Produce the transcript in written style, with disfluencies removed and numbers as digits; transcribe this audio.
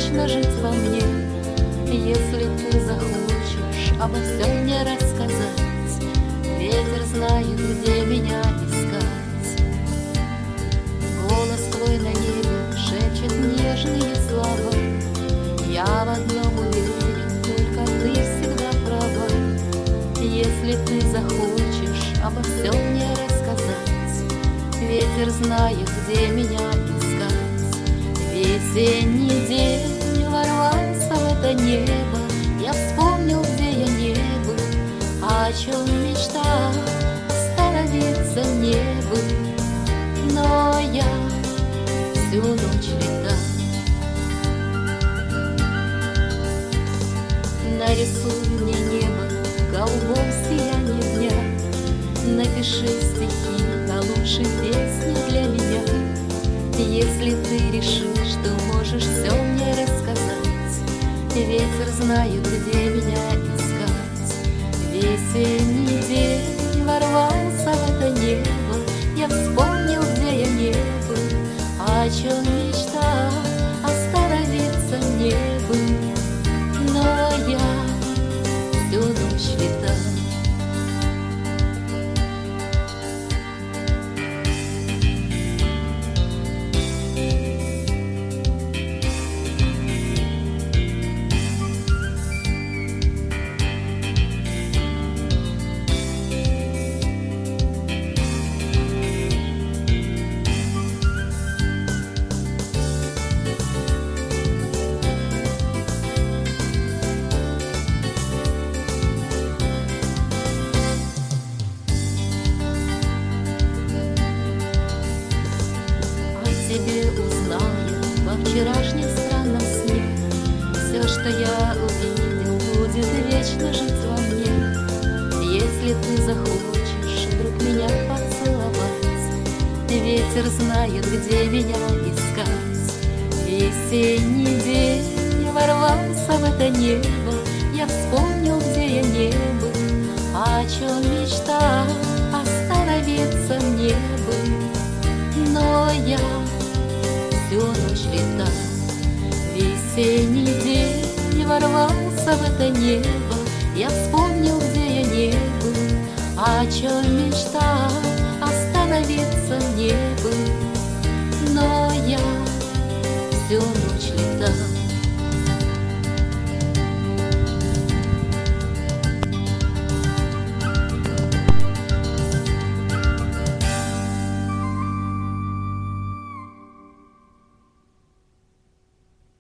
вечно жить во мне, если ты захочешь обо всем мне рассказать. Ветер знает, где меня искать. Голос твой на небе шепчет нежные слова. Я в одном уверен, только ты всегда права. Если ты захочешь обо всем мне рассказать, ветер знает, где меня искать. Весенний день ворвался в это небо. Я вспомнил, где я не был, о чем мечтал, остановиться мне бы. Но я всю ночь летал. Нарисуй мне небо в голубом сиянии дня. Напиши стихи, а лучше песни для меня. Если ты решишь, что можешь все мне рассказать, ветер знает, где меня искать. Весенний день ворвался в это небо. Я вспомнил, где я не был, о чем мечтал, остановиться мне бы. Но я всю ночь летал. Тебе узнал я во вчерашнем странном сне. Все, что я увидел, будет вечно жить во мне. Если ты захочешь вдруг меня поцеловать, ветер знает, где меня искать. Весенний день ворвался в это небо. Я вспомнил, где я не был, о чем мечтал, остановиться мне бы. Но я всю ночь летал. Весенний день ворвался в это небо. Я вспомнил, где я не был, о чем мечтал, остановиться мне бы. Но я всю ночь летал.